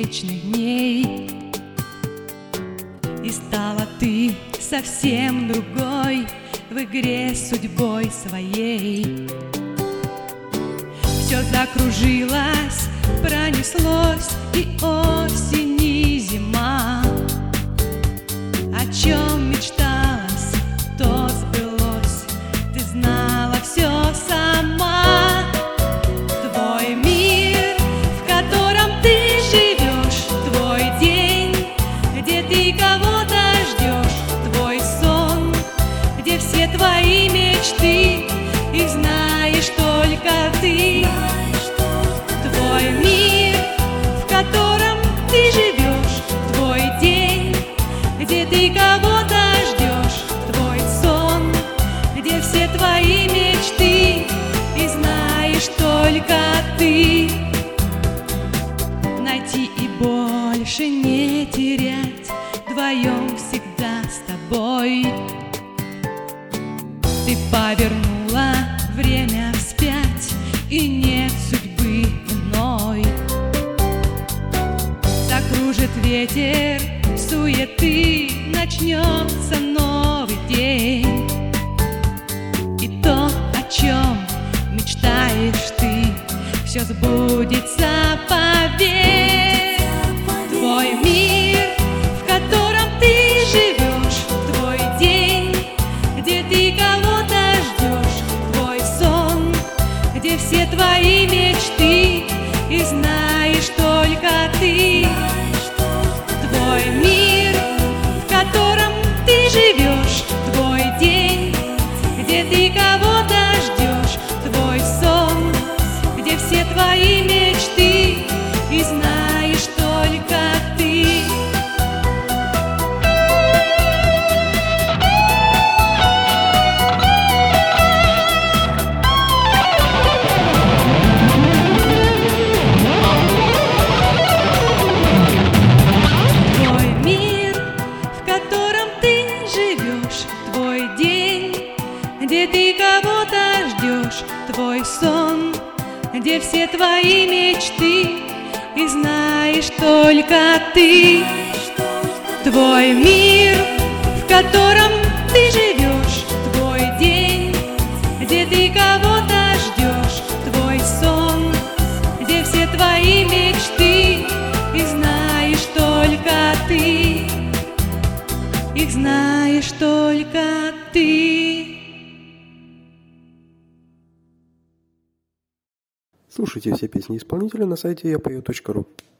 вечных дней. И стала ты совсем другой в игре судьбой своей. Все закружилось, пронеслось, и осень, и зима. О чем мечталось, то сбылось, ты знала все сама. Твой мир, в котором ты живешь, твой день, где ты кого-то ждешь, твой сон, где все твои мечты, и знаешь только ты. Твой мир, в котором ты живешь, твой день, где ты кого-то ждешь, твой сон, где все твои мечты, и знаешь только ты. Найти и больше не терять, вдвоем всегда с тобой. Ты повернула время вспять, и нет судьбы иной. Закружит ветер суеты, начнется новый день. И то, о чем мечтаешь ты, все сбудется, поверь. Твой мир, в котором ты живешь, твой день, где ты кого-то ждешь, твой сон, где все твои мечты, и знаешь только ты. Твой мир, в котором ты живешь, твой день, где ты кого-то ждешь, твой сон, где все твои мечты, и знаешь только ты. Твой мир, в котором ты живешь, твой день, где ты кого-то ждешь, твой сон, где все твои мечты, и знаешь только ты. Твой мир, в котором ты живешь, твой день, где ты кого-то ждешь, твой сон, где все твои мечты, и знаешь только ты. Их знаешь только ты. Слушайте все песни исполнителя на сайте yapою.ru.